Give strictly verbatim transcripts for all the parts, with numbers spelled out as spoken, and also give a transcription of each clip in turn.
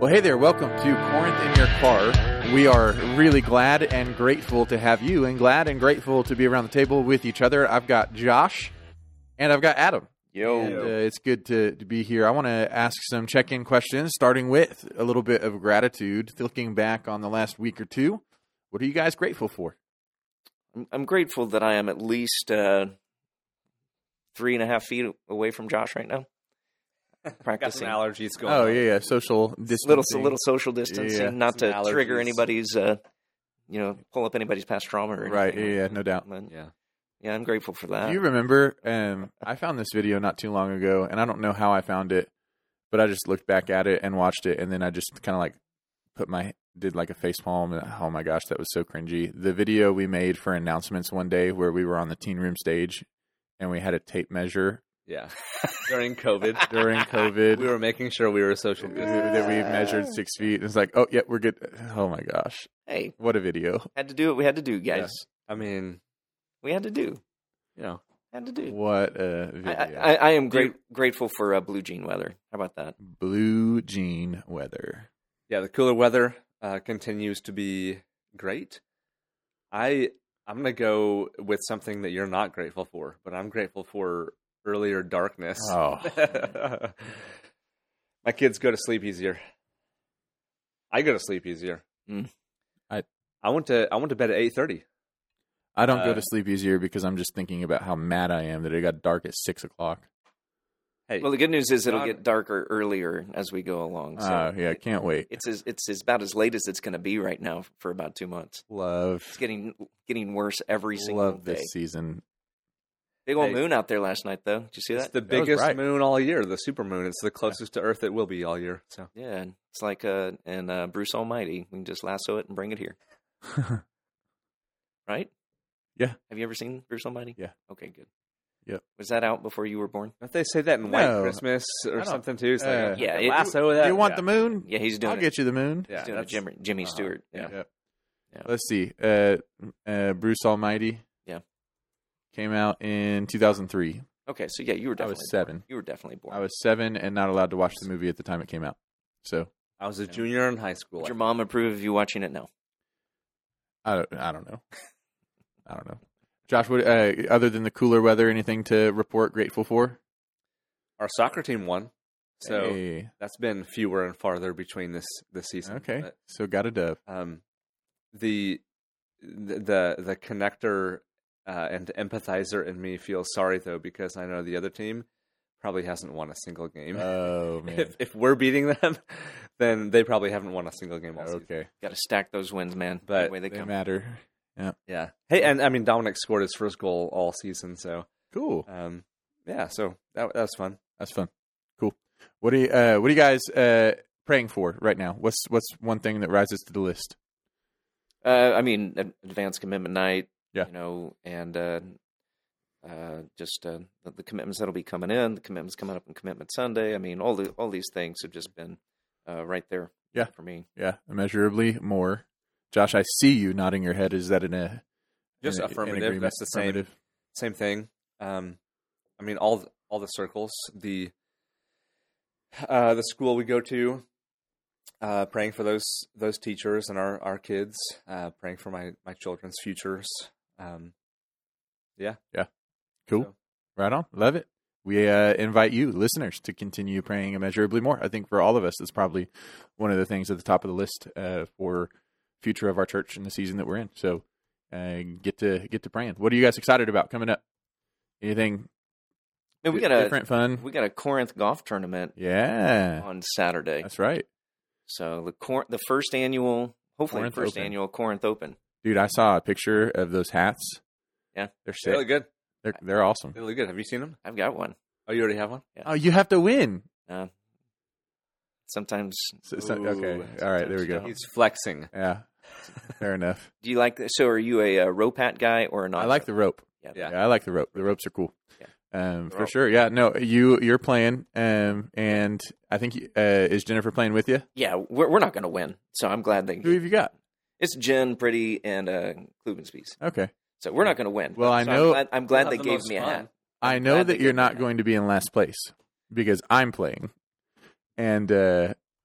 Well, hey there. Welcome to Corinth in Your Car. We are really glad and grateful to have you, and glad and grateful to be around the table with each other. I've got Josh, and I've got Adam. Yo. And, uh, it's good to, to be here. I want to ask some check-in questions, starting with a little bit of gratitude. Looking back on the last week or two, what are you guys grateful for? I'm, I'm grateful that I am at least uh, three and a half feet away from Josh right now. Practicing Got some allergies going Oh, on. yeah, yeah. Social distancing. little, a little social distancing, Yeah. not Some to allergies. trigger anybody's, uh, you know, pull up anybody's past trauma or anything. Right, yeah, yeah, no doubt. But, Yeah. yeah, I'm grateful for that. Do you remember, um, I found this video not too long ago, and I don't know how I found it, but I just looked back at it and watched it, and then I just kind of like put my, did like a face palm, and oh my gosh, that was so cringy. The video we made for announcements one day where we were on the teen room stage, and we had a tape measure Yeah. During COVID. during COVID. We were making sure we were social distance. that we measured six feet. It's like, oh, yeah, we're good. Oh my gosh. Hey, What a video. had to do what we had to do, guys. I mean, We had to do. you know, Had to do. What a I, video. I, I am great, grateful for uh, blue jean weather. How about that? Blue jean weather. yeah, the cooler weather uh, continues to be great. I I'm gonna go with something that you're not grateful for, but I'm grateful for earlier darkness. Oh. My kids go to sleep easier. I go to sleep easier. Mm. I- I went to I went to bed at eight thirty. I don't go Uh, to sleep easier because I'm just thinking about how mad I am that it got dark at six o'clock. Hey, Well, the good news is it'll John- get darker earlier as we go along. So Oh, yeah, can't wait. It's as, it's as about as late as it's going to be right now for about two months. Love, It's getting getting worse every single love day. this season. Big old Hey. moon out there last night, though. Did you see it's that? the That was biggest bright. moon all year, the super moon. It's the closest to Earth it will be all year. So Yeah, it's like uh, and uh, Bruce Almighty. We can just lasso it and bring it here, right? Yeah. Have you ever seen Bruce Almighty? Yeah. Okay, good. Yep. Was that out before you were born? don't they say that in White No. Christmas I or don't- something too? It's uh, like, Yeah, yeah, it- lasso that. you want yeah. the moon? Yeah, he's doing I'll it. get you the moon. Yeah, He's doing a that's- Jimmy, Jimmy uh-huh. Stewart. Yeah. Yep. Yeah. Let's see. Uh, uh, Bruce Almighty. Yeah. Came out in two thousand three. Okay, so yeah, you were I definitely was seven. born. You were definitely born. I was seven and not allowed to watch the movie at the time it came out. So I was a junior in high school. Would your mom approve of you watching it now? I don't, I don't know. I don't know. Josh, what, uh, other than the cooler weather, anything to report grateful for? Our soccer team won, so Hey. that's been fewer and farther between this this season. Okay. But, So got a dub. um, the the the connector uh, and empathizer in me feels sorry though because I know the other team probably hasn't won a single game. Oh, man. if if we're beating them, then they probably haven't won a single game all season. Okay. Got to stack those wins, man. But the way they They come. matter. Yeah. Hey, and I mean Dominic scored his first goal all season, so Cool. um, yeah. So that that was fun. That's fun. Cool. What do you, uh, what are you guys uh, praying for right now? What's what's one thing that rises to the list? Uh, I mean, ad- advanced commitment night. Yeah. You know, and uh, uh, just uh, the, the commitments that'll be coming in, the commitments coming up on Commitment Sunday. I mean, all the all these things have just been uh, right there. Yeah. For me. Yeah, immeasurably more. Josh, I see you nodding your head. Is that in a Just in a- in affirmative. agreement? That's the same Affirmative. same thing. Um, I mean, all the, all the circles, the uh, the school we go to, uh, praying for those those teachers and our our kids, uh, praying for my my children's futures. Um, yeah, Cool. So- Right on. Love it. We uh, invite you, listeners, to continue praying immeasurably more. I think for all of us, that's probably one of the things at the top of the list uh, for future of our church in the season that we're in. So uh, get to get to praying. What are you guys excited about coming up? Anything And we di- got a different, fun? we got a Corinth golf tournament Yeah, on Saturday. that's right. So the Cor- the first annual, hopefully Corinth the first Open. annual Corinth Open. Dude, I saw a picture of those hats. Yeah. They're sick. really good, They're, they're awesome. really good. Have you seen them? I've got one. Oh, you already have one. Oh, you have to win. Uh, sometimes. So- so- Ooh, okay. All right. There we go. sometimes He's flexing. Yeah. Fair enough. Do you like this? So are you a, uh rope hat guy or a not? I like the rope. Yeah. Yeah. Yeah, I like the rope. The ropes are cool. Yeah. Um, The for rope. sure. Yeah. No, you you're playing, um, and I think uh, is Jennifer playing with you? Yeah, we're, we're not going to win. So I'm glad they. Who have you got? It's Jen, Pretty, and uh, Klubenspies. Okay. So we're not going to win. Well, I So know- I'm glad, I'm glad We'll they have the gave most me a fun. hat. I I'm know glad that they you're gave me a not hat. going to be in last place because I'm playing, and uh,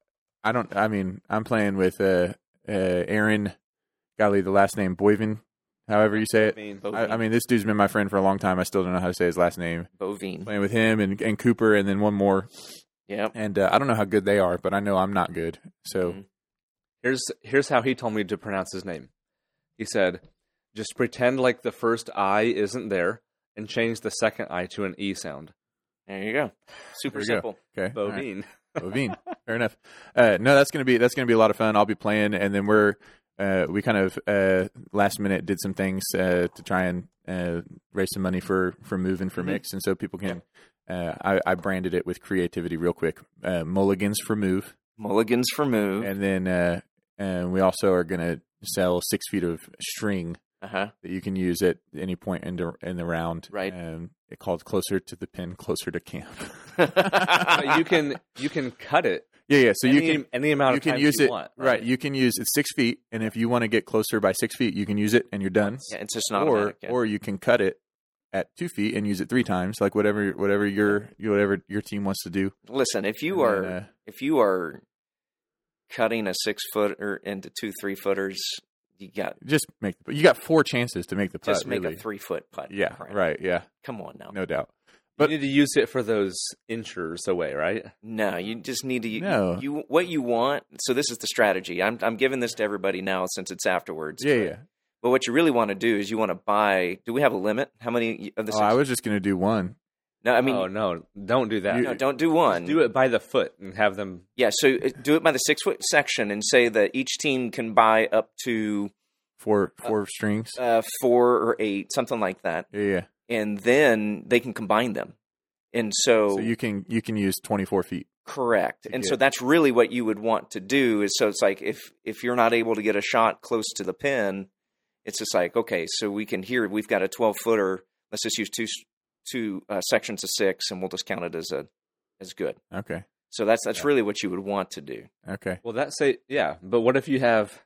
I don't. I mean, I'm playing with uh, uh, Aaron. Golly, the last name Boivin, however you say it. I mean, I, I mean, this dude's been my friend for a long time. I still don't know how to say his last name. Bovine. Playing with him and, and Cooper, and then one more. Yeah. And uh, I don't know how good they are, but I know I'm not good. So Mhm. here's here's how he told me to pronounce his name. He said, "Just pretend like the first I isn't there, and change the second I to an E sound." There you go. Super There you go. simple. okay, all right. Bovine. Bovine. Fair enough. Uh, no, that's gonna be that's gonna be a lot of fun. I'll be playing, and then we're uh, we kind of uh, last minute did some things uh, to try and uh, raise some money for for moving for Mhm. Mix, and so people can. Uh, I, I branded it with creativity real quick. Uh, Mulligans for move, Mulligans for move. and then uh, and we also are gonna sell six feet of string Uh huh. that you can use at any point in the in the round. Right. Um, it called closer to the pin, closer to camp. But you can you can cut it. Yeah, yeah. So any, you can any amount you of can times use you it want, right. You can use it's six feet, and if you want to get closer by six feet, you can use it, and you're done. Yeah, it's just not or automatic. Yeah. or you can cut it at two feet and use it three times, like whatever whatever your whatever your team wants to do. Listen, if you And are then, uh, if you are cutting a six footer into two three footers, you got just make you got four chances to make the putt. just make really. a three foot putt. Yeah, Crap. right. Yeah, Come on now. no doubt. But But- you need to use it for those inchers away, right? No, you just need to. No. You what you want. So this is the strategy. I'm I'm giving this to everybody now since it's afterwards. Yeah, but, yeah. But what you really want to do is you want to buy. Do we have a limit? How many of the? Oh, Six? I was just gonna do one. no, I mean, oh no, don't do that. no, don't do one. Do it by the foot and have them. Yeah, so uh, do it by the six foot section and say that each team can buy up to Four four strings. uh, four or eight, something like that, Yeah, yeah. and then they can combine them. And so, So you can you can use twenty-four feet. correct. And get- so that's really what you would want to do. Is so it's like if if you're not able to get a shot close to the pin, it's just like okay, so we can here we've got a twelve footer. Let's just use two two uh, sections of six, and we'll just count it as a as good. Okay. So that's that's Yeah. really what you would want to do. Okay. Well, that say yeah, but what if you have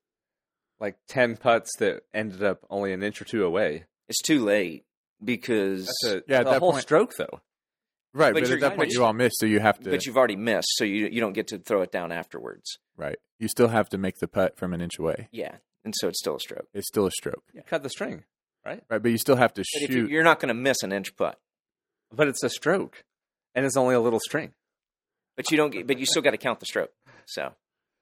like ten putts that ended up only an inch or two away? It's too late because That's a Yeah, at the that whole point- stroke though. Right, But but, you're- at that but point you- you all miss, so you have to. but you've already missed, so you you don't get to throw it down afterwards. Right. You still have to make the putt from an inch away. Yeah, and so it's still a stroke. It's still a stroke. You cut the string, Right, but you still have to But if you, shoot. you're not going to miss an inch putt, but it's a stroke, and it's only a little string. but you don't. Get, but you still got to count the stroke. So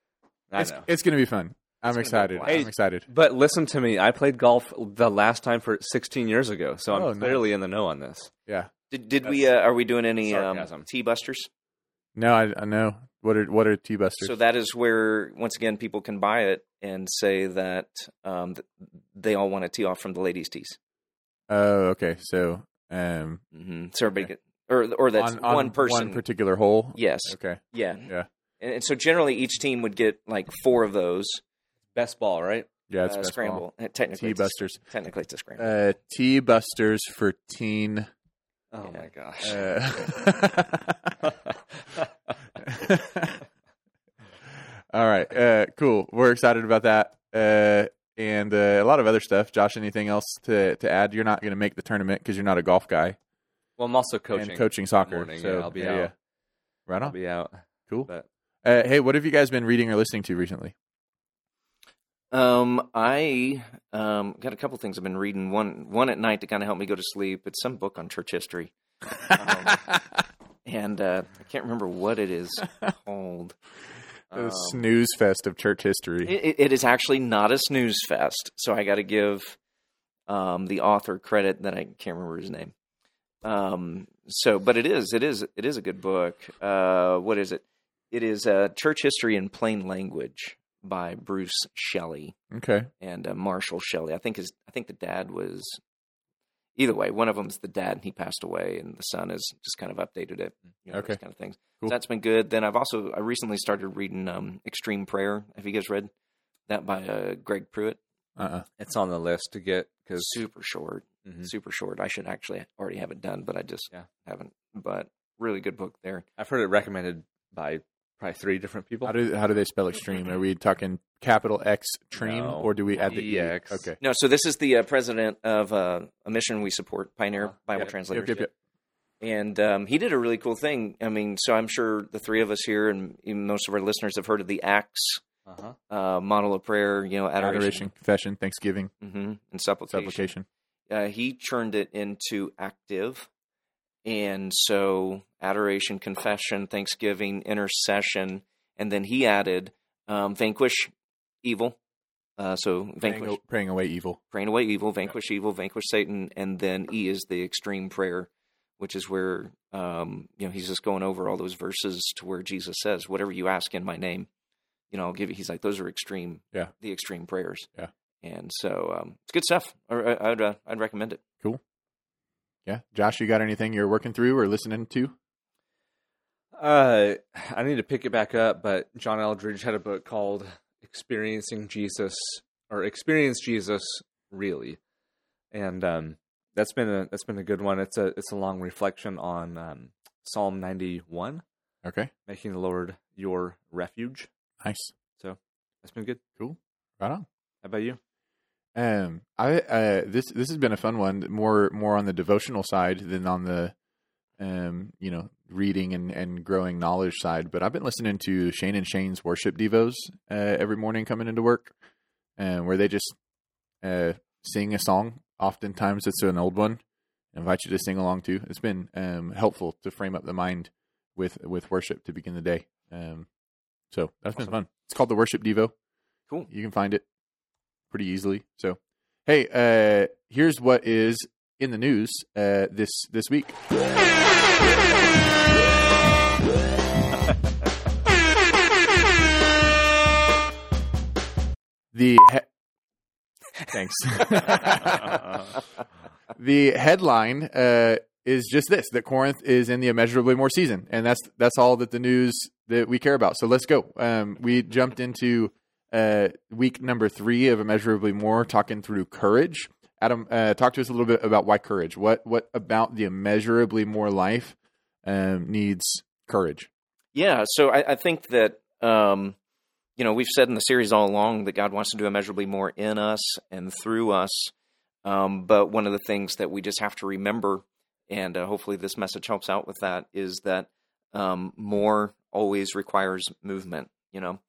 I It's, know. it's going to be fun. I'm gonna be excited. a blast. I'm excited. But listen to me. I played golf the last time for sixteen years ago, so I'm Oh, nice. clearly in the know on this. Yeah. did did we? Uh, are we doing any um, sarcasm. T busters? No, I, I know. What are what are T busters? So that is where once again people can buy it and say that um, th- they all want to tee off from the ladies' tees. Oh, okay. So, um, Mm-hmm. So everybody Okay. get, or or that's on, on one person. one particular hole. yes. Okay. Yeah. Yeah. And, and so generally each team would get like four of those. Best ball, right? Yeah, it's uh, best scramble. Uh, Technically, it's a- T-busters. Technically, it's a scramble. ball. Uh, T busters for teen. Oh Yeah. my gosh. Uh, all right. Uh, cool. We're excited about that. Uh, and uh, a lot of other stuff. Josh, anything else to, to add? You're not going to make the tournament because you're not a golf guy Well, I'm also coaching. and coaching soccer. morning, so yeah, I'll be yeah, out. yeah. Right I'll on. be out. Cool. But Uh, hey, what have you guys been reading or listening to recently? Um, I um got a couple things I've been reading. One one at night to kind of help me go to sleep. It's some book on church history, Um, and uh, I can't remember what it is called. The Um, snooze fest of church history. It, it is actually not a snooze fest, so I got to give um, the author credit that I can't remember his name. Um, so, but it is, it is, it is a good book. Uh, what is it? It is uh, Church History in Plain Language by Bruce Shelley Okay. and uh, Marshall Shelley. I think his, I think the dad was. Either way, one of them's the dad, and he passed away, and the son has just kind of updated it. You know, Okay. those kind of things. Cool. So that's been good. Then I've also I recently started reading um, Extreme Prayer. Have you guys read that by uh, Greg Pruitt? Uh-uh. it's on the list to get because Super short, Mm-hmm. super short. I should actually already have it done, but I just Yeah. haven't. But really good book there. I've heard it recommended by probably three different people. How do how do they spell extreme? Are we talking capital X treme, No. or do we add the E? E X. Okay. No, so this is the uh, president of uh, a mission we support, Pioneer Uh, Bible Yep, Translators. Yep, yep, And um, he did a really cool thing. I mean, so I'm sure the three of us here and even most of our listeners have heard of the ACTS Uh-huh. uh, model of prayer, you know, adoration, Adoration, confession, thanksgiving, mm-hmm, and supplication. supplication. Uh, he turned it into active. And so adoration, confession, thanksgiving, intercession, and then he added um, vanquish evil. Uh, so vanquish, Praying, praying away evil. praying away evil, vanquish yeah. evil, vanquish Satan, and then E is the extreme prayer, which is where um, you know he's just going over all those verses to where Jesus says, "Whatever you ask in my name, you know, I'll give you." He's like, "Those are extreme, yeah, the extreme prayers." Yeah, and so um, it's good stuff. I, I'd uh, I'd recommend it. Cool. Yeah, Josh, you got anything you're working through or listening to? Uh, I need to pick it back up, but John Eldridge had a book called Experiencing Jesus or Experience Jesus Really. And um, that's been a that's been a good one. It's a it's a long reflection on um, Psalm ninety-one. Okay. Making the Lord your refuge. Nice. So that's been good. Cool. Right on. How about you? Um, I uh, this this has been a fun one. More more on the devotional side than on the, um, you know, reading and, and growing knowledge side. But I've been listening to Shane and Shane's worship devos uh, every morning coming into work, and where they just uh, sing a song. Oftentimes it's an old one. I invite you to sing along too. It's been um, helpful to frame up the mind with with worship to begin the day. Um, so that's awesome. been fun. It's called the Worship Devo. Cool. You can find it pretty easily. So, hey, uh, here's what is in the news uh, this this week. the he- thanks. The headline uh, is just this: that Corinth is in the immeasurably more season, and that's that's all that the news that we care about. So let's go. Um, we jumped into uh, week number three of immeasurably more, talking through courage. Adam, uh, talk to us a little bit about why courage. What what about the immeasurably more life um, needs courage? Yeah, so I, I think that um, you know we've said in the series all along that God wants to do immeasurably more in us and through us. Um, but one of the things that we just have to remember, and uh, hopefully this message helps out with that, is that um, more always requires movement. You know.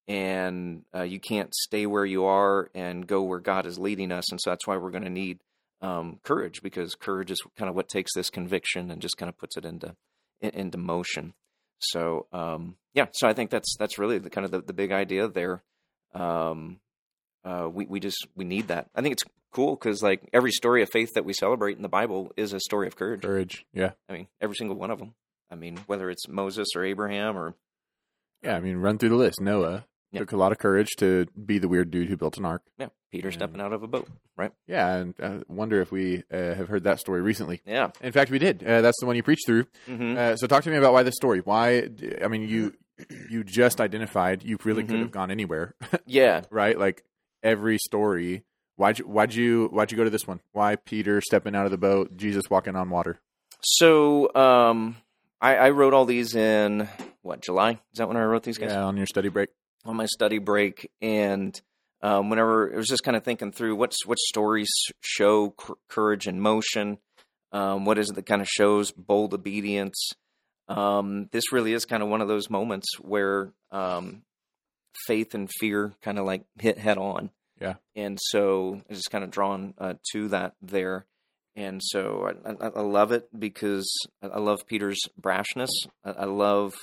And uh, you can't stay where you are and go where God is leading us. And so that's why we're going to need um, courage, because courage is kind of what takes this conviction and just kind of puts it into in, into motion. So um, yeah, so I think that's that's really the kind of the, the big idea there. Um, uh, we we just we need that. I think it's cool because like every story of faith that we celebrate in the Bible is a story of courage. Courage, yeah. I mean, every single one of them. I mean, whether it's Moses or Abraham or yeah, I mean, run through the list. Noah. Yeah. Took a lot of courage to be the weird dude who built an ark. Yeah, Peter and, stepping out of a boat, right? Yeah, and I wonder if we uh, have heard that story recently. Yeah. In fact, we did. Uh, that's the one you preached through. Mm-hmm. Uh, so talk to me about why this story. Why, I mean, you you just identified you really Mm-hmm. could have gone anywhere. Yeah. Right? Like every story. Why'd you, why'd, you, why'd you go to this one? Why Peter stepping out of the boat, Jesus walking on water? So um, I, I wrote all these in, what, July? Is that when I wrote these guys? Yeah, on your study break. On my study break, and um, whenever I was just kind of thinking through what's what stories show c- courage in motion, um, what is it that kind of shows bold obedience. Um, this really is kind of one of those moments where um, faith and fear kind of like hit head on. Yeah, and so it's just kind of drawn uh, to that there, and so I, I, I love it because I love Peter's brashness. I, I love.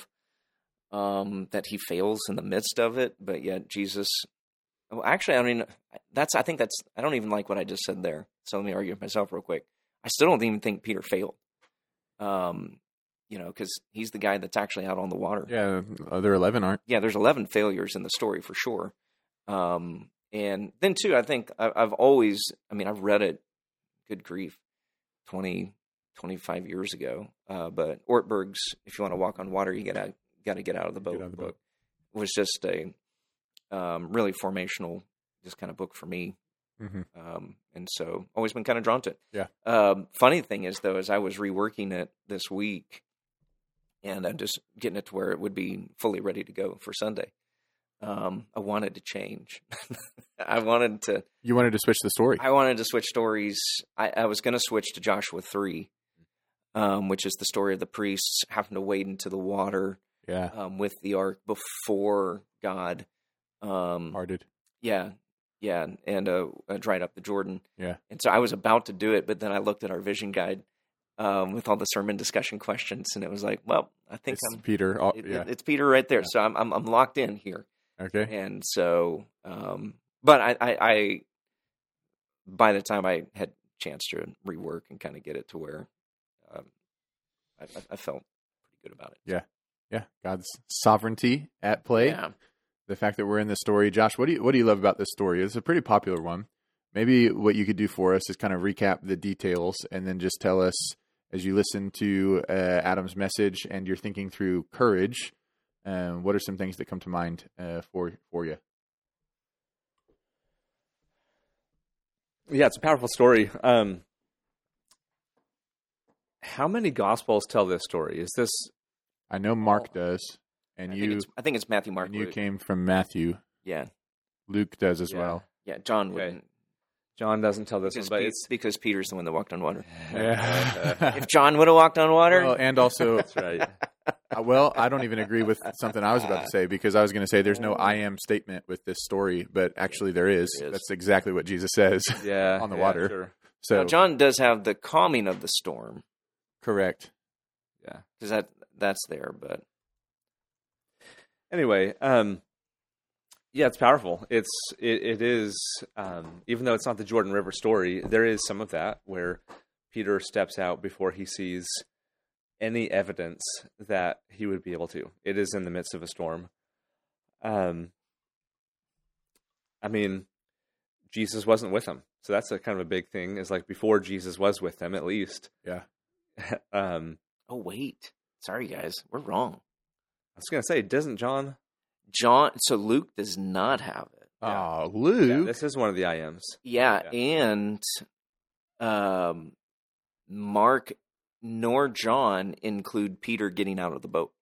Um, that he fails in the midst of it, but yet Jesus. Well, actually, I mean, that's. I think that's. I don't even like what I just said there. So let me argue with myself real quick. I still don't even think Peter failed. Um, you know, because he's the guy that's actually out on the water. Yeah, other eleven aren't. Yeah, there's eleven failures in the story for sure. Um, and then too, I think I, I've always. I mean, I've read it. Good grief, twenty, twenty-five years ago. Uh, but Ortberg's "If You Want to Walk on Water, You Gotta." Got to get out of the boat. Get out of the boat. It was just a um, really formational, just kind of book for me, Mm-hmm. um, and so always been kind of drawn to it. Yeah. Um, funny thing is, though, as I was reworking it this week, and I'm just getting it to where it would be fully ready to go for Sunday. Um, I wanted to change. I wanted to. You wanted to switch the story. I wanted to switch stories. I, I was going to switch to Joshua three. um, which is the story of the priests having to wade into the water Yeah. um, with the ark before God. Um, Parted. yeah, yeah, and uh, uh, dried up the Jordan. Yeah. And so I was about to do it, but then I looked at our vision guide um, with all the sermon discussion questions, and it was like, well, I think It's I'm Peter. Oh, it, yeah. it's Peter right there. Yeah. So I'm, I'm I'm locked in here. Okay. And so, um, but I, I, I, by the time I had a chance to rework and kind of get it to where um, I, I felt pretty good about it. Yeah. Yeah. God's sovereignty at play. Yeah. The fact that we're in this story. Josh, what do you what do you love about this story? It's a pretty popular one. Maybe what you could do for us is kind of recap the details and then just tell us, as you listen to uh, Adam's message and you're thinking through courage, um, what are some things that come to mind uh, for for you? Yeah, it's a powerful story. Um, how many Gospels tell this story? Is this I know Mark does, and I you think it's, I think it's Matthew, Mark, and you Luke. came from Matthew. Yeah. Luke does as Yeah. well. Yeah. John Okay. wouldn't. John doesn't tell this Because, one, but Pe- it's because Peter's the one that walked on water. Yeah. If John would have walked on water, Well, and also, that's right. uh, well, I don't even agree with something I was about to say, because I was going to say there's no I am statement with this story, but actually there is. There is. That's exactly what Jesus says. Yeah, On the yeah, water. Sure. So now, John does have the calming of the storm correct. Yeah. because that that's there, but Anyway, um, yeah, it's powerful. It's it, it is um, even though it's not the Jordan River story, there is some of that where Peter steps out before he sees any evidence that he would be able to. It is in the midst of a storm. Um, I mean, Jesus wasn't with him, so that's a kind of a big thing. Is like before Jesus was with them, at least. Yeah. um, oh wait, sorry guys, we're wrong. I was gonna say, doesn't John? John, so Luke does not have it. Yeah. Oh, Luke. Yeah, this is one of the I Ms. Yeah, Yeah. and um, Mark nor John include Peter getting out of the boat.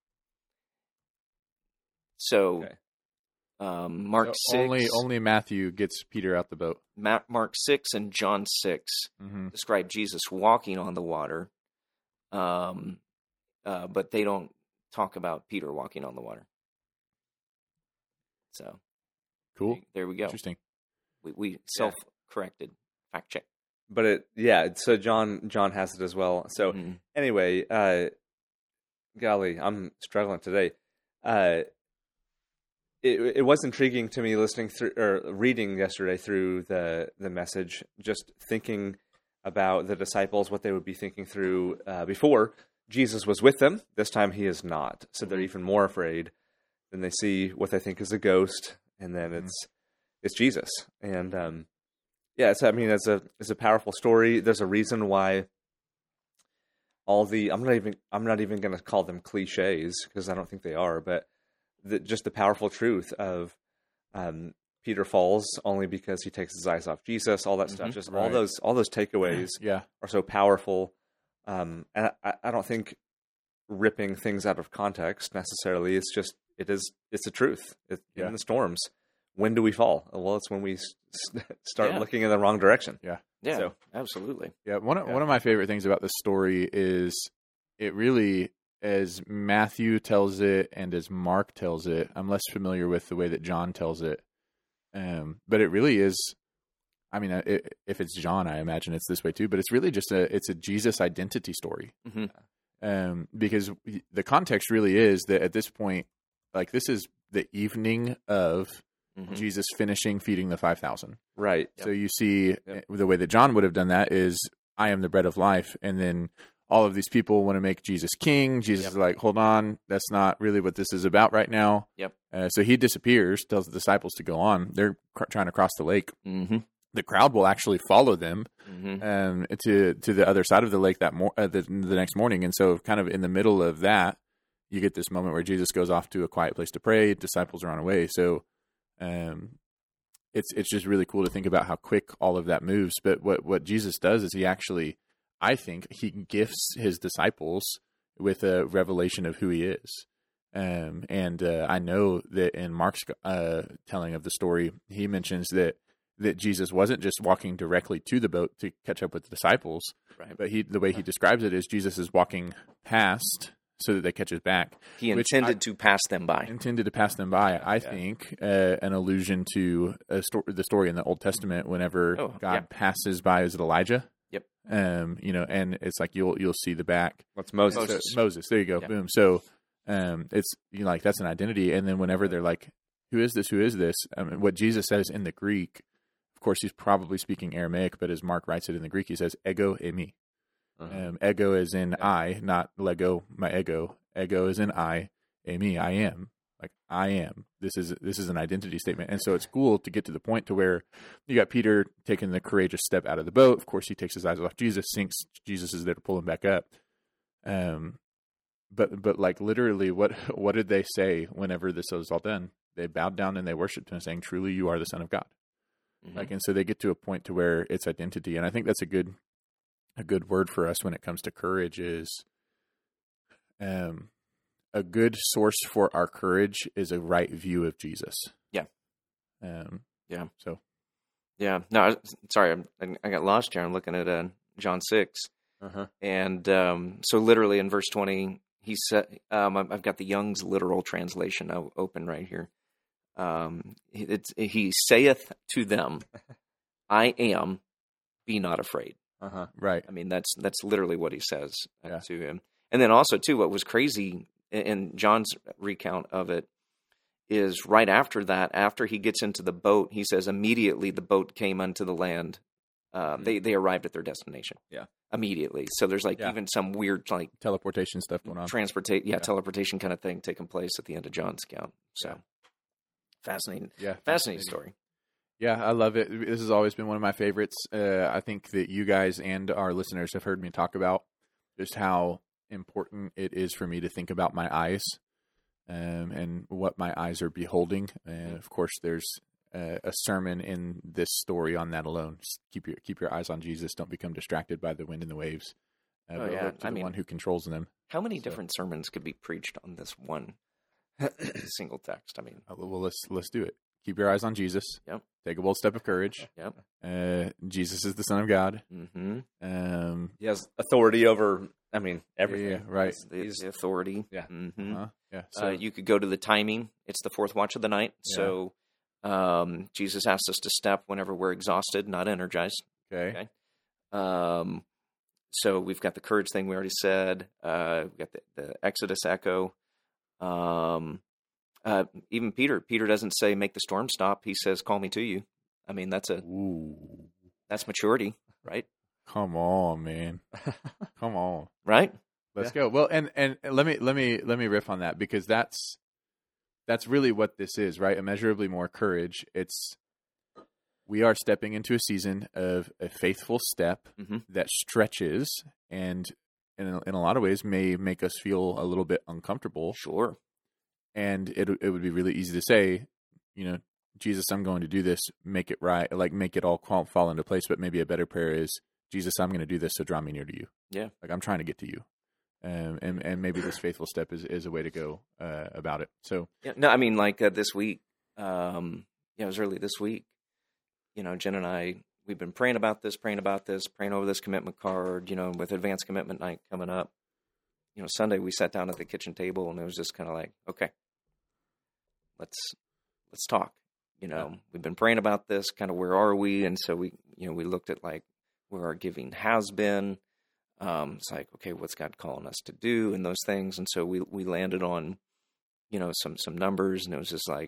So, Okay. um, Mark So six, only only Matthew gets Peter out the boat. Ma- Mark six and John six Mm-hmm. describe Jesus walking on the water, um, uh, but they don't talk about Peter walking on the water. So, Cool. there we go. Interesting. We, we self-corrected, fact check. But it, yeah. So John, John has it as well. So Mhm. anyway, uh, golly, I'm struggling today. Uh, it it was intriguing to me listening through or reading yesterday through the the message, just thinking about the disciples, what they would be thinking through uh, before Jesus was with them. This time he is not, so they're even more afraid. Then they see what they think is a ghost, and then Mhm. it's it's Jesus. And um, yeah, it's I mean, it's a it's a powerful story. There's a reason why all the I'm not even I'm not even going to call them cliches because I don't think they are, but the, just the powerful truth of um, Peter falls only because he takes his eyes off Jesus. All that stuff, Mhm. just all Right. those all those takeaways Yeah. are so powerful. Um, and I, I don't think ripping things out of context necessarily. It's just it is it's the truth. It, Yeah. In the storms, when do we fall? Well, it's when we s- s- start Yeah. looking in the wrong direction. Yeah, So- absolutely. Yeah, one of, Yeah. one of my favorite things about this story is it really, as Matthew tells it and as Mark tells it, I'm less familiar with the way that John tells it, um, but it really is. I mean, it, if it's John, I imagine it's this way too. But it's really just a it's a Jesus identity story, hmm um, because the context really is that at this point, like this is the evening of hmm Jesus finishing feeding the five thousand. Right. So you see Yep. the way that John would have done that is, I am the bread of life. And then all of these people want to make Jesus king. Jesus Yep. is like, hold on, that's not really what this is about right now. Yep. Uh, so he disappears, tells the disciples to go on. They're cr- trying to cross the lake. hmm The crowd will actually follow them hmm um, to to the other side of the lake that mor- uh, the, the next morning. And so kind of in the middle of that, you get this moment where Jesus goes off to a quiet place to pray. Disciples are on away. So um, it's it's just really cool to think about how quick all of that moves. But what, what Jesus does is he actually, I think, he gifts his disciples with a revelation of who he is. Um, and uh, I know that in Mark's uh, telling of the story, he mentions that that Jesus wasn't just walking directly to the boat to catch up with the disciples, Right. but he the way he describes it is Jesus is walking past so that they catch his back. He which intended I- to pass them by. intended to pass them by. I think uh, an allusion to a sto- the story in the Old Testament whenever Oh, God yeah. passes by, is it Elijah? Yep. Um, you know, and it's like you'll you'll see the back. That's Moses. So- Moses. There you go. Yeah. Boom. So um, it's you know, like that's an identity. And then whenever they're like, "Who is this? Who is this?" I mean, what Jesus says in the Greek, of course, he's probably speaking Aramaic, but as Mark writes it in the Greek, he says "ego eimi." Uh-huh. Um, ego is in I, not Lego. My ego. Ego is in I. Eimi. I am. Like I am. This is this is an identity statement, and so it's cool to get to the point to where you got Peter taking the courageous step out of the boat. Of course, he takes his eyes off Jesus, sinks. Jesus is there to pull him back up. Um, but but like literally, what what did they say whenever this was all done? They bowed down and they worshipped him, saying, "Truly, you are the Son of God." Mhm. Like, and so they get to a point to where it's identity, and I think that's a good a good word for us when it comes to courage. Is um. A good source for our courage is a right view of Jesus. Yeah. Um, Yeah. So, Yeah. No, I- sorry, I, I got lost here. I'm looking at uh, John six. Uh-huh. And um, so literally in verse twenty, he said, um, I've I've got the Young's literal translation o- open right here. Um, it's, he saith to them, I am, be not afraid. Uh-huh. right. I mean, that's that's literally what he says uh, Yeah. to him. And then also, too, what was crazy in, in John's recount of it is right after that, after he gets into the boat, he says immediately the boat came unto the land. Uh, Mhm. They they arrived at their destination. Yeah. Immediately. So there's like Yeah. even some weird like Teleportation stuff going on. transportation, yeah, Yeah. teleportation kind of thing taking place at the end of John's account. So Yeah. fascinating, Yeah. fascinating story. Yeah, I love it. This has always been one of my favorites. Uh, I think that you guys and our listeners have heard me talk about just how important it is for me to think about my eyes um, and what my eyes are beholding. And of course, there's uh, a sermon in this story on that alone. Just keep your keep your eyes on Jesus. Don't become distracted by the wind and the waves. Uh, Oh, but yeah. look to I the mean- one who controls them. How many So- different sermons could be preached on this one single text? I mean, Uh, Well, let's let's do it. Keep your eyes on Jesus. Yep. Take a bold step of courage. Yep. Uh, Jesus is the Son of God. mm-hmm. Um, He has authority over, I mean, everything. Yeah, right. the, He's- the authority. Yeah. Mm-hmm. uh-huh. Yeah. So So uh, you could go to the timing. It's the fourth watch of the night. Yeah. So um, Jesus asks us to step whenever we're exhausted, not energized. okay. Okay. Um, so we've got the courage thing we already said. Uh, we've got the, the Exodus echo. Um, uh, even Peter. Peter doesn't say make the storm stop. He says call me to you. I mean that's a Ooh, that's maturity, right? come on, man. Come on. Right. Let's go. Well, and and let me let me let me riff on that because that's that's really what this is, right? Immeasurably more courage. It's we are stepping into a season of a faithful step Mhm. that stretches and in a, in a lot of ways may make us feel a little bit uncomfortable. Sure. And it it would be really easy to say, you know, Jesus, I'm going to do this, make it right, like make it all fall fall into place. But maybe a better prayer is, Jesus, I'm going to do this, so draw me near to you. Yeah. Like I'm trying to get to you. Um, and and maybe this faithful step is, is a way to go uh, about it. So Yeah. No, I mean like uh, this week. Um, yeah, it was early this week. You know, Jen and I, we've been praying about this, praying about this, praying over this commitment card. You know, with advanced commitment night coming up. You know, Sunday we sat down at the kitchen table and it was just kind of like, okay, let's let's talk. You know, Yeah. we've been praying about this. Kind of where are we? And so we, you know, we looked at like where our giving has been. Um, it's like, okay, what's God calling us to do and those things. And so we, we landed on, you know, some, some numbers and it was just like,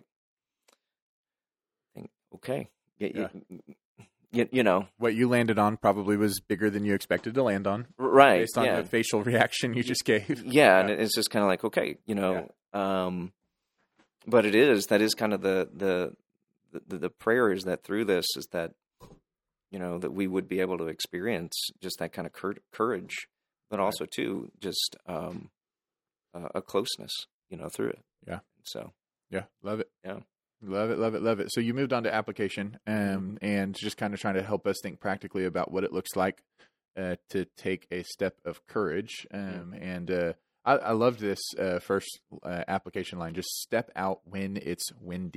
think, okay, you, Yeah. you, you, you know, what you landed on probably was bigger than you expected to land on, right. based on yeah. the facial reaction you just gave. Yeah. And it's just kind of like, okay, you know, um, but it is, that is kind of the, the, the, the prayer is that through this is that, you know, that we would be able to experience just that kind of cur- courage, but also too, just um, uh, a closeness, you know, through it. Yeah. So, Yeah, love it. Yeah. Love it, love it, love it. So you moved on to application um, and just kind of trying to help us think practically about what it looks like uh, to take a step of courage. Um, And uh, I, I loved this uh, first uh, application line, just step out when it's windy.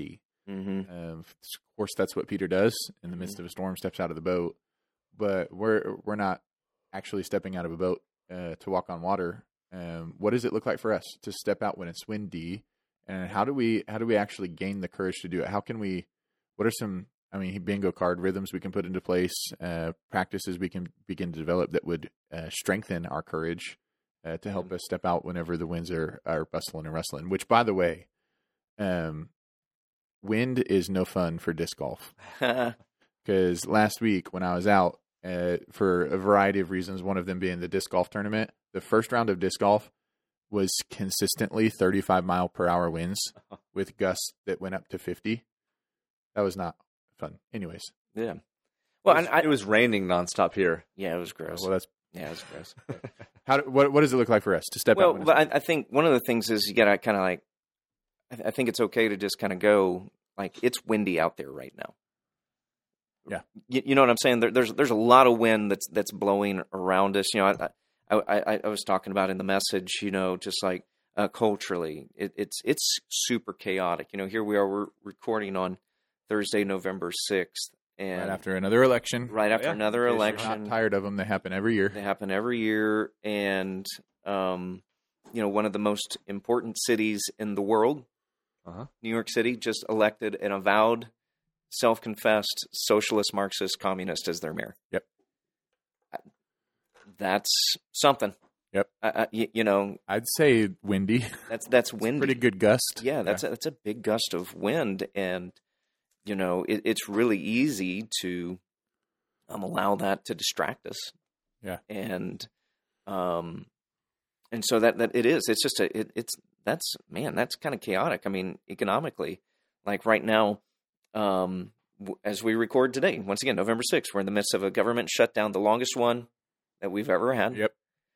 Mm-hmm. Um, of course, that's what Peter does in the midst Mm-hmm. of a storm, steps out of the boat. But we're we're not actually stepping out of a boat uh, to walk on water. Um, what does it look like for us to step out when it's windy? And how do we how do we actually gain the courage to do it? How can we? What are some? I mean, bingo card rhythms we can put into place, uh, practices we can begin to develop that would uh, strengthen our courage uh, to help Mm-hmm. us step out whenever the winds are are bustling and rustling. Which, by the way, um, wind is no fun for disc golf. Because last week when I was out, uh, for a variety of reasons, one of them being the disc golf tournament, the first round of disc golf was consistently thirty-five mile per hour winds with gusts that went up to fifty. That was not fun. Anyways, Yeah. Well, Well, it and was, I, it was raining nonstop here. yeah, it was gross. well, that's Yeah, it was gross. how. Do, what what does it look like for us to step well, out? When but it's, I, I think one of the things is you got to kind of like, I, th- I think it's okay to just kind of go like it's windy out there right now. Yeah. You, you know what I'm saying? There, there's there's a lot of wind that's that's blowing around us. You know, I I, I, I was talking about in the message. You know, just like uh, culturally, it, it's it's super chaotic. You know, here we are, we're recording on Thursday, November sixth, and right after another election, right after yeah. another In case you're we're election. not tired of them. They happen every year. They happen every year, and um, you know, one of the most important cities in the world, Uh-huh. New York City, just elected an avowed, self-confessed socialist, Marxist, communist as their mayor. Yep. That's something. Yep. I, I, you, you know, I'd say windy. that's that's windy. Pretty good gust. Yeah, that's a, that's a big gust of wind, and you know, it, it's really easy to um, allow that to distract us. Yeah. and um, and so that that it is. It's just a it, it's that's man, that's kind of chaotic. I mean, economically, like right now, um, w- as we record today, once again, November sixth, we're in the midst of a government shutdown, the longest one that we've ever had. Yep.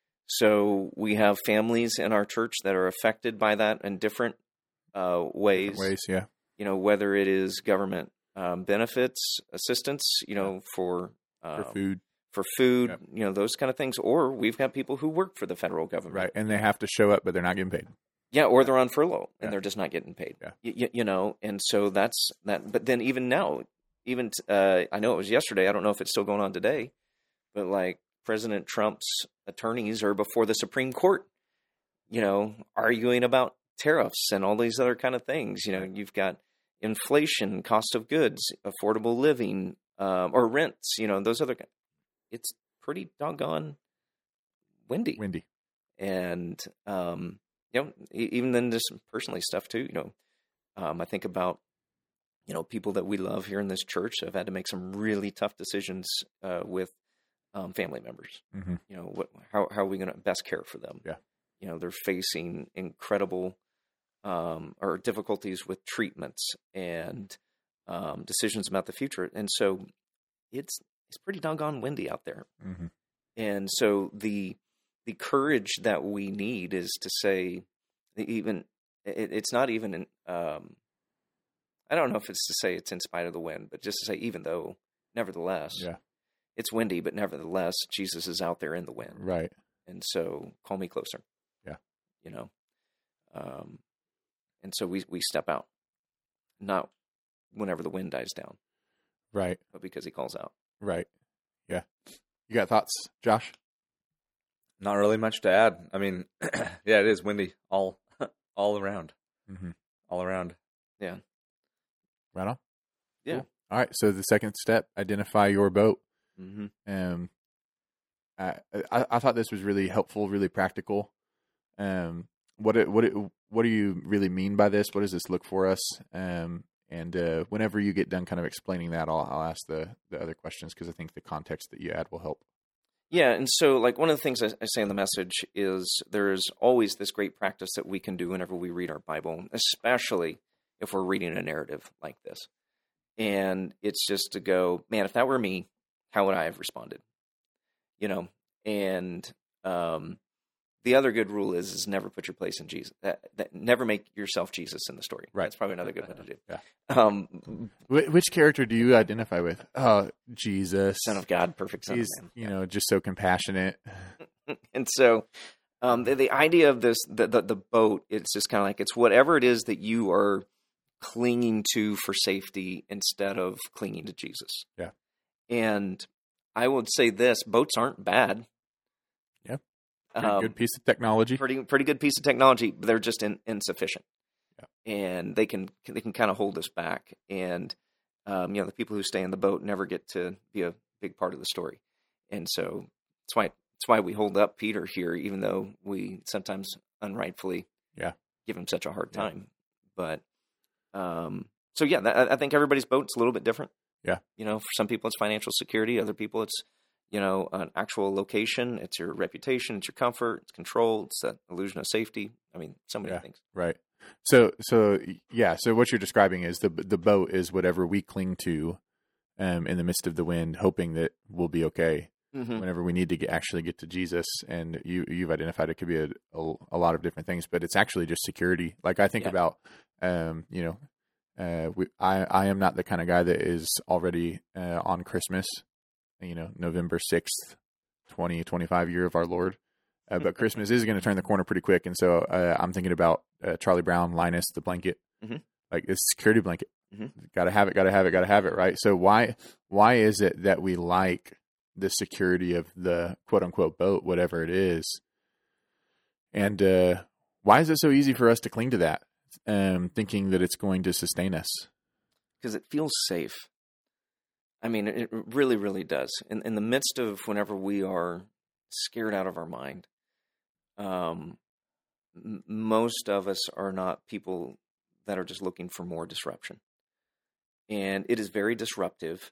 So we have families in our church that are affected by that in different uh, ways. Different ways. Yeah. You know, whether it is government um, benefits, assistance, you know, for uh, For food. for food, Yep. you know, those kind of things. Or we've got people who work for the federal government, Right. And they have to show up, but they're not getting paid. Yeah, or they're on furlough and Yeah. they're just not getting paid. Yeah. Y- y- you know, and so that's that. But then even now, even t- uh, I know it was yesterday. I don't know if it's still going on today, but like President Trump's attorneys are before the Supreme Court, you know, arguing about tariffs and all these other kind of things. You know, you've got inflation, cost of goods, affordable living, um, or rents. You know, those other. It's pretty doggone windy. Windy. And um, you know, e- even then, just personally stuff too. You know, um, I think about you know people that we love here in this church have had to make some really tough decisions uh, with um, family members. Mm-hmm. You know, what how how are we going to best care for them? Yeah. You know, they're facing incredible um, or difficulties with treatments and um, decisions about the future, and so it's it's pretty doggone windy out there. Mm-hmm. And so the the courage that we need is to say, even it, it's not even. In, um, I don't know if it's to say it's in spite of the wind, but just to say, even though, nevertheless, Yeah. it's windy, but nevertheless, Jesus is out there in the wind, Right. and so call me closer. Yeah. You know, um, and so we we step out, not whenever the wind dies down, Right. but because He calls out. Right. Yeah. You got thoughts, Josh? Not really much to add. I mean, yeah, it is windy all all around, Mm-hmm. all around. Yeah. Right on. Yeah. Cool. All right. So the second step, identify your boat. Mm-hmm. Um, I, I I thought this was really helpful, really practical. Um, what it, what it, what do you really mean by this? What does this look for us? Um, and uh, whenever you get done, kind of explaining that, I'll I'll ask the the other questions because I think the context that you add will help. Yeah, and so like one of the things I, I say in the message is there's always this great practice that we can do whenever we read our Bible, especially if we're reading a narrative like this. And it's just to go, man, if that were me, how would I have responded? You know, and um, the other good rule is is never put your place in Jesus. That, that never make yourself Jesus in the story. Right. That's probably another good one to do. Yeah. Um, Wh- which character do you identify with? Oh, Jesus, Son of God, perfect Son He's of Man. you know just so compassionate. And so um, the, the idea of this, the, the, the boat, it's just kind of like, it's whatever it is that you are clinging to for safety instead of clinging to Jesus. Yeah. And I would say this, boats aren't bad. Yeah. Pretty Um, good piece of technology. Pretty pretty good piece of technology, but they're just in, insufficient. Yeah. And they can they can kind of hold us back. And um, you know, the people who stay in the boat never get to be a big part of the story. And so that's why that's why we hold up Peter here, even though we sometimes unrightfully Yeah. give him such a hard Yeah. time. But um, so yeah, that, I think everybody's boat's a little bit different. Yeah. You know, for some people it's financial security, other people it's, you know, an actual location, it's your reputation, it's your comfort, it's control, it's that illusion of safety. I mean, so many Yeah. things. Right. So, so yeah. So what you're describing is the the boat is whatever we cling to, um, in the midst of the wind, hoping that we'll be okay Mm-hmm. whenever we need to get, actually get to Jesus. And you you've identified it could be a, a, a lot of different things, but it's actually just security. Like I think Yeah. about, um, you know, uh, we, I I am not the kind of guy that is already uh, on Christmas, you know, November sixth, twenty twenty-five, year of our Lord. Uh, but Christmas is going to turn the corner pretty quick. And so uh, I'm thinking about uh, Charlie Brown, Linus, the blanket, Mhm. like this security blanket. Mhm. Got to have it, got to have it, got to have it, right? So why why is it that we like the security of the quote unquote boat, whatever it is? And uh, why is it so easy for us to cling to that, um, thinking that it's going to sustain us? Because it feels safe. I mean, it really, really does. In in the midst of whenever we are scared out of our mind, um, m- most of us are not people that are just looking for more disruption. And it is very disruptive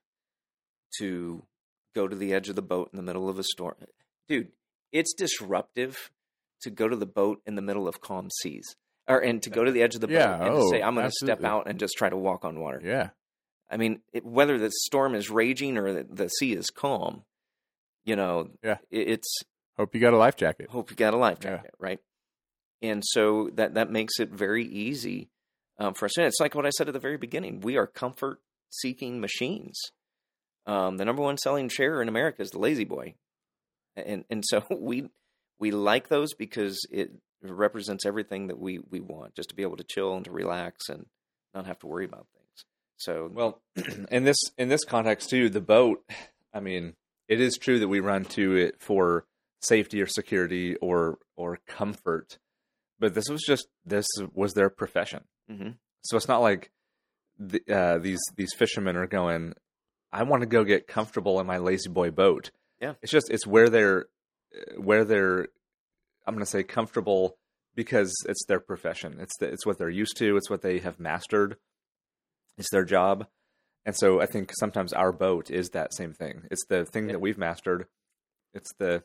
to go to the edge of the boat in the middle of a storm. Dude, it's disruptive to go to the boat in the middle of calm seas. Or and to go to the edge of the Yeah, boat and oh, to say, I'm going to step absolutely. out and just try to walk on water. Yeah. I mean, it, whether the storm is raging or the, the sea is calm, you know, Yeah. it, it's Hope you got a life jacket. hope you got a life Yeah. jacket, right? And so that, that makes it very easy um, for us. And it's like what I said at the very beginning. We are comfort-seeking machines. Um, the number one selling chair in America is the Lazy Boy. And and so we we like those because it represents everything that we, we want, just to be able to chill and to relax and not have to worry about things. So, Well, in this in this context too, the boat. I mean, it is true that we run to it for safety or security or or comfort, but this was just this was their profession. mhm. So it's not like the, uh, these these fishermen are going, I want to go get comfortable in my Lazy Boy boat. Yeah. It's just it's where they're where they're I'm going to say comfortable because it's their profession. It's the, it's what they're used to. It's what they have mastered. It's their job. And so I think sometimes our boat is that same thing. It's the thing Yeah. that we've mastered. It's the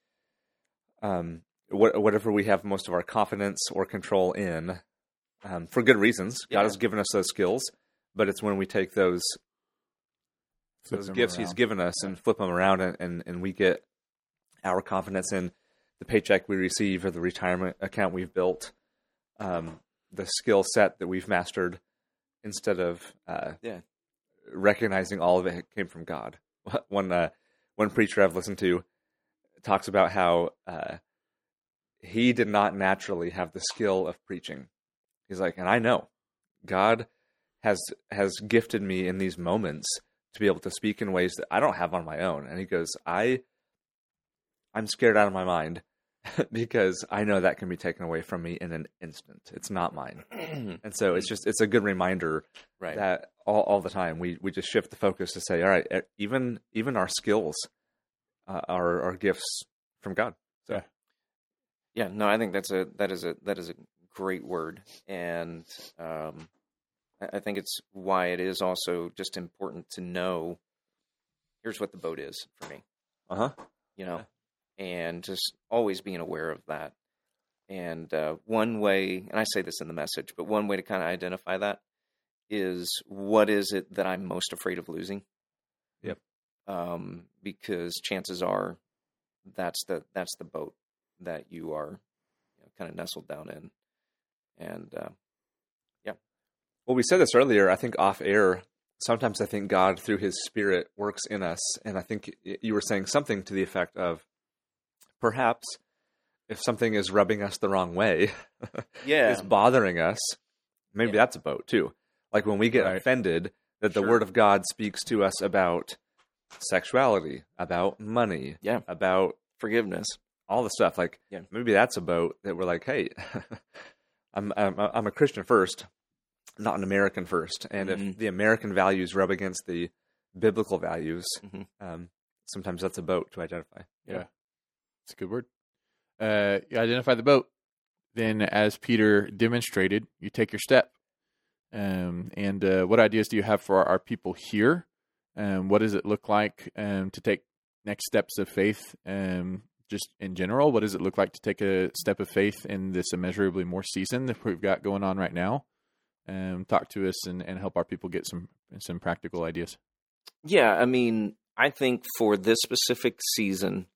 um what, whatever we have most of our confidence or control in, um, for good reasons. Yeah. God has given us those skills, but it's when we take those Flip those them gifts He's around. given us and flip them around, and, and, and we get our confidence in the paycheck we receive or the retirement account we've built, um, the skill set that we've mastered, instead of uh, Yeah. recognizing all of it came from God. One uh, one preacher I've listened to talks about how uh, he did not naturally have the skill of preaching. He's like, and I know God has has gifted me in these moments to be able to speak in ways that I don't have on my own. And he goes, I I'm scared out of my mind because I know that can be taken away from me in an instant. It's not mine. And so it's just it's a good reminder Right. that all, all the time we, we just shift the focus to say, all right, e- even even our skills uh, are are gifts from God. So Yeah, no, I think that's a that is a that is a great word, and um, I I think it's why it is also just important to know. Here's what the boat is for me, uh huh. you know, and just always being aware of that. And uh, one way, and I say this in the message, but one way to kind of identify that is what is it that I'm most afraid of losing? Yep. Um, because chances are that's the that's the boat that you are, you know, kind of nestled down in. And uh, Well, we said this earlier, I think off air, sometimes I think God through his Spirit works in us. And I think y- you were saying something to the effect of perhaps if something is rubbing us the wrong way, yeah, is bothering us, maybe Yeah. that's a boat too. Like when we get Right. offended that the Sure. Word of God speaks to us about sexuality, about money, Yeah. about Forgiveness. all the stuff. Like Yeah. maybe that's a boat that we're like, hey, I'm, I'm I'm a Christian first, not an American first. And Mhm. if the American values rub against the biblical values, Mhm. um, sometimes that's a boat to identify. Yeah. It's a good word. Uh, you identify the boat. Then, as Peter demonstrated, you take your step. Um, and uh, what ideas do you have for our, our people here? Um, what does it look like um, to take next steps of faith? Um, just in general, what does it look like to take a step of faith in this immeasurably more season that we've got going on right now? Um, talk to us and, and help our people get some some practical ideas. Yeah, I mean, I think for this specific season,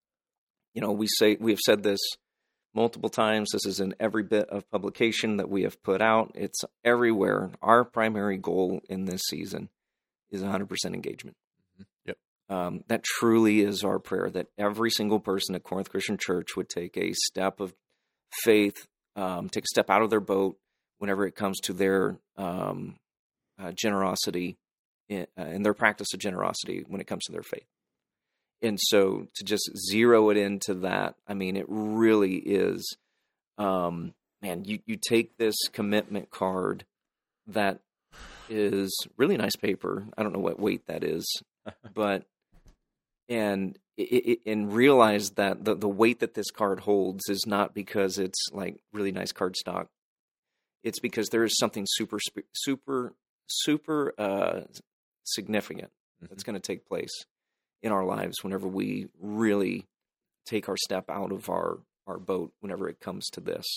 you know, we say we have said this multiple times. This is in every bit of publication that we have put out. It's everywhere. Our primary goal in this season is one hundred percent engagement. Yep. Um, that truly is our prayer, that every single person at Corinth Christian Church would take a step of faith, um, take a step out of their boat whenever it comes to their um, uh, generosity in, uh, and their practice of generosity when it comes to their faith. And so to just zero it into that, I mean, it really is, um, man, you, you take this commitment card that is really nice paper. I don't know what weight that is, but, and, it, it, and realize that the, the weight that this card holds is not because it's like really nice cardstock. It's because there is something super, super, super uh, significant that's going to take place in our lives whenever we really take our step out of our, our boat, whenever it comes to this.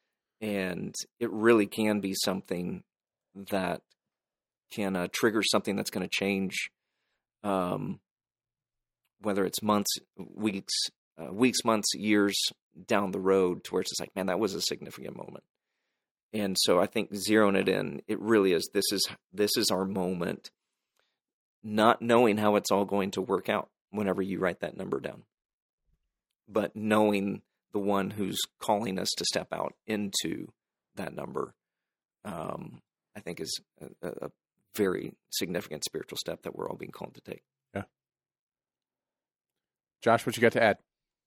And it really can be something that can uh, trigger something that's going to change, um, whether it's months, weeks, uh, weeks, months, years down the road, to where it's just like, man, that was a significant moment. And so I think zeroing it in, it really is, this is, this is our moment, not knowing how it's all going to work out whenever you write that number down, but knowing the one who's calling us to step out into that number, um, I think is a, a very significant spiritual step that we're all being called to take. Yeah. Josh, what you got to add?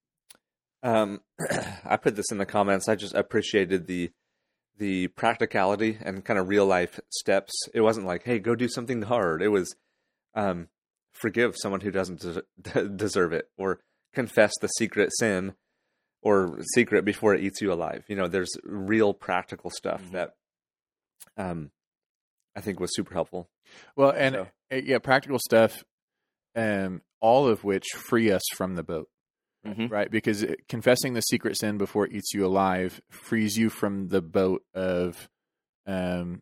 Um, I put this in the comments. I just appreciated the the practicality and kind of real life steps. It wasn't like, hey, go do something hard. It was um, forgive someone who doesn't des- deserve it, or confess the secret sin or secret before it eats you alive. You know, there's real practical stuff mm-hmm. that um, I think was super helpful. Well, and so. uh, yeah, practical stuff, um, all of which free us from the boat. Mm-hmm. Right, because it, confessing the secret sin before it eats you alive frees you from the boat of um,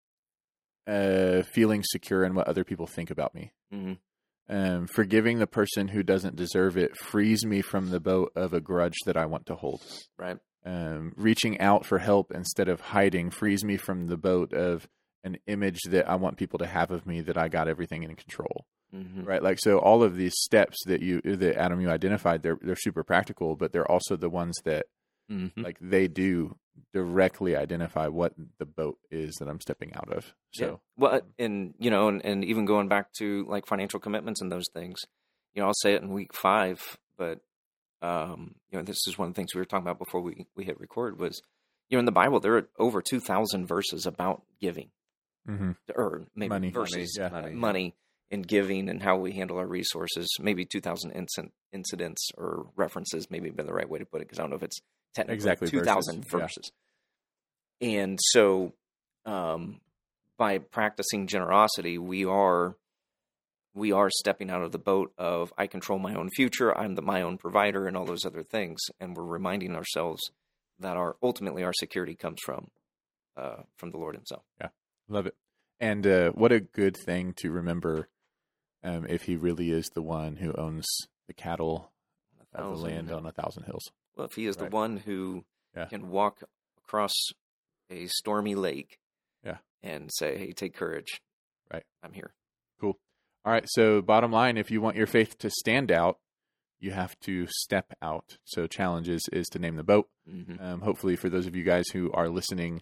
uh, feeling secure in what other people think about me. Mm-hmm. Um, forgiving the person who doesn't deserve it frees me from the boat of a grudge that I want to hold. Right. Um, reaching out for help instead of hiding frees me from the boat of an image that I want people to have of me, that I got everything in control. Mm-hmm. Right. Like, so all of these steps that you, that Adam, you identified, they're, they're super practical, but they're also the ones that mm-hmm. like they do directly identify what the boat is that I'm stepping out of. So, yeah. Well, and, you know, and, and even going back to like financial commitments and those things, you know, I'll say it in week five, but, um, you know, this is one of the things we were talking about before we, we hit record was, you know, in the Bible, there are over two thousand verses about giving mm-hmm. or maybe money, verses, money, yeah. money, money. And giving and how we handle our resources. Maybe two thousand inc- incidents or references, maybe be the right way to put it, because I don't know if it's technically exactly two thousand verses. verses. Yeah. And so um, by practicing generosity, we are we are stepping out of the boat of I control my own future, I'm the, my own provider, and all those other things. And we're reminding ourselves that our ultimately our security comes from uh, from the Lord himself. Yeah, love it. And uh, what a good thing to remember. Um, if he really is the one who owns the cattle of the land on a thousand hills. Well, if he is right. the one who yeah. can walk across a stormy lake yeah. and say, hey, take courage. Right. I'm here. Cool. All right. So bottom line, if you want your faith to stand out, you have to step out. So challenge is, is to name the boat. Mm-hmm. Um, hopefully for those of you guys who are listening,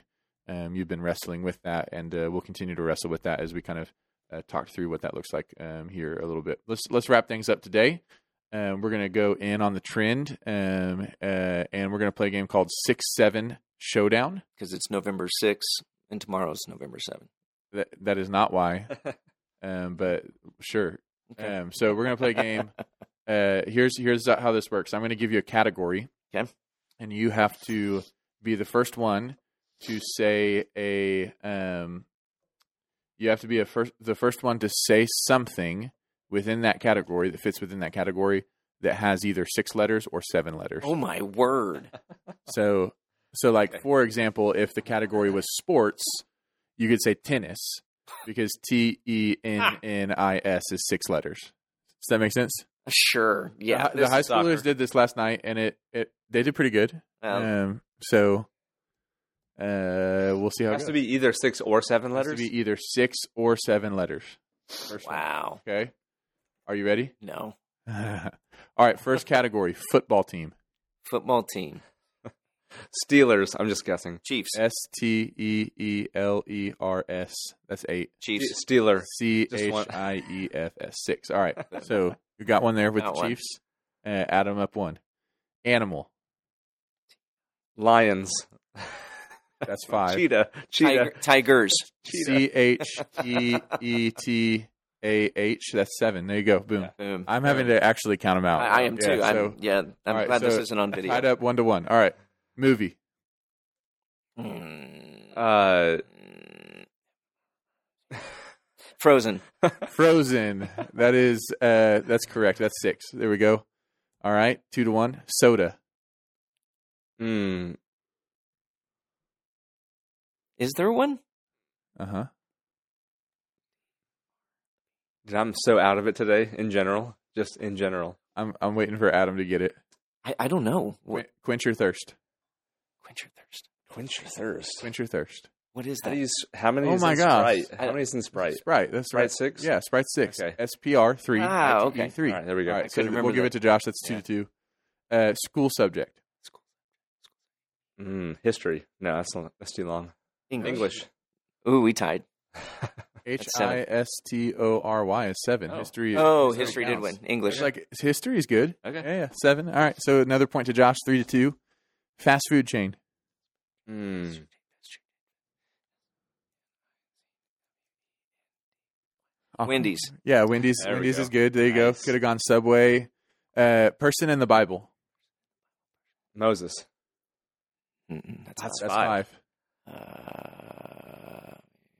um, you've been wrestling with that, and uh, we'll continue to wrestle with that as we kind of uh, talk through what that looks like um, here a little bit. Let's let's wrap things up today. Um, we're going to go in on the trend, um, uh, and we're going to play a game called six seven Showdown. Because it's November sixth, and tomorrow's November seventh. That that is not why, um, but sure. Okay. Um, so we're going to play a game. Uh, here's here's how this works. I'm going to give you a category. Okay. And you have to be the first one to say a. Um, you have to be a first the first one to say something within that category that fits within that category that has either six letters or seven letters. Oh my word! So so like for example, if the category was sports, you could say tennis because T E N N I S is six letters. Does that make sense? Sure. Yeah. The, the high schoolers did this last night, and it, it they did pretty good. Um, Um, so uh, we'll see how It it has goes. to be either six or seven It has letters. to be either six or seven letters. First one. wow. Okay. Are you ready? No. All right. First category: football team. Football team. Steelers. I'm just guessing. Chiefs. S T E E L E R S. That's eight. Chiefs. Steeler. C Just H one. I E F S. Six. All right. So you got one there with Got the one. Chiefs. Uh, Adam up one. Animal. Lions. That's five. Cheetah. Cheetah. Tiger, tigers. C H E E T A H. That's seven. There you go. Boom. Boom. I'm having to actually count them out. I, I am too. Yeah, so, I'm, yeah. I'm right, glad this so isn't on video. tied up one to one. All right. Movie. Mm. Uh, Frozen. Frozen. That is. Uh, that's correct. That's six. There we go. All right. Two to one. Soda. mm, Is there one? Uh huh. dude, I'm so out of it today. In general, just in general. I'm I'm waiting for Adam to get it. I, I don't know. What? Qu- Quench your thirst. Quench your thirst. Quench your thirst. Quench your thirst. What is How that? do you? s- How many? Oh is my in gosh. Sprite? How many is in Sprite? Sprite. That's Sprite right. six? Yeah. Sprite six. Okay. S P R three. Ah, I T E okay. Three. All right, there we go. All I right. So couldn't we'll remember give that. it to Josh. That's two Yeah. to two. Uh, school subject. Mm, history. No, that's not, that's too long. English. English. Ooh, we tied. H seven. I S T O R Y is seven. Oh. History. Oh, history history did counts. win. English. It's like history is good. Okay. Yeah, yeah. Seven. All right. So another point to Josh. Three to two. Fast food chain. Mm. Oh, Wendy's. Yeah, Wendy's. There we Wendy's go. is good. There you Nice. go. Could have gone Subway. Uh, person in the Bible. Moses. Mm-mm, that's That's That's Five. five. Uh,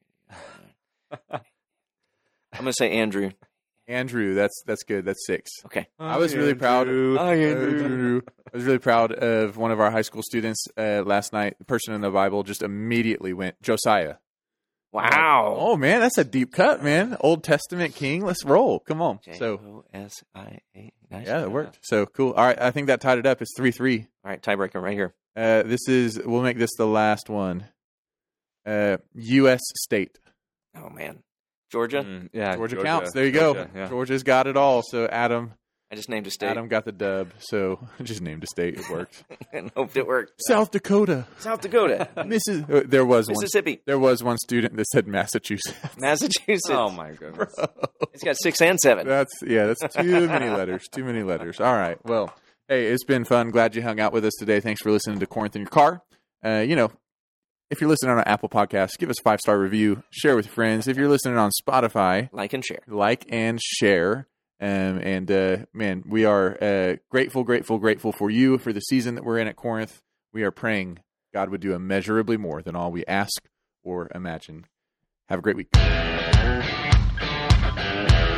I'm gonna say Andrew. Andrew. That's that's good. That's six. Okay. I was really proud. Hi, Andrew. I was really proud of one of our high school students uh, last night. The person in the Bible just immediately went Josiah. Wow. Oh man, that's a deep cut, man. Old Testament king. Let's roll. Come on. J So O S I A. Nice. yeah, it worked. So cool. All right, I think that tied it up. It's three three. All right, tiebreaker right here. Uh, this is. We'll make this the last one. Uh, U S state. Oh man, Georgia. Mm, yeah, Georgia, counts. There you Georgia, go. yeah. Georgia's got it all. So Adam, I just named a state Adam got the dub. So just named a state. It worked. and hoped it worked. South Dakota. South Dakota, Missis Uh, there was one. Mississippi, There was one student that said Massachusetts. Massachusetts. Oh my goodness. It's got six and seven. That's yeah. That's too many letters. Too many letters. All right. Well, hey, it's been fun. Glad you hung out with us today. Thanks for listening to Corinth in Your Car. Uh, you know, if you're listening on an Apple Podcast, give us a five star review. Share with your friends. If you're listening on Spotify, Like and share. like and share. Um, and uh, man, we are uh, grateful, grateful, grateful for you for the season that we're in at Corinth. We are praying God would do immeasurably more than all we ask or imagine. Have a great week.